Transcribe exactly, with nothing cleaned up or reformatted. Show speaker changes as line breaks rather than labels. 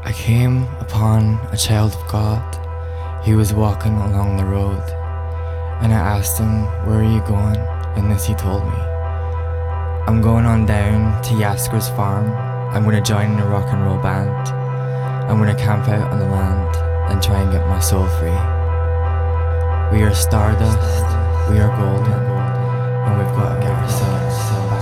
I came upon a child of God. He was walking along the road, and I asked him, "Where are you going?" And this he told me: "I'm going on down to Yasker's farm. I'm gonna join in a rock and roll band. I'm gonna camp out on the land and try and get my soul free. We are stardust, we are golden, and we've got to get ourselves back."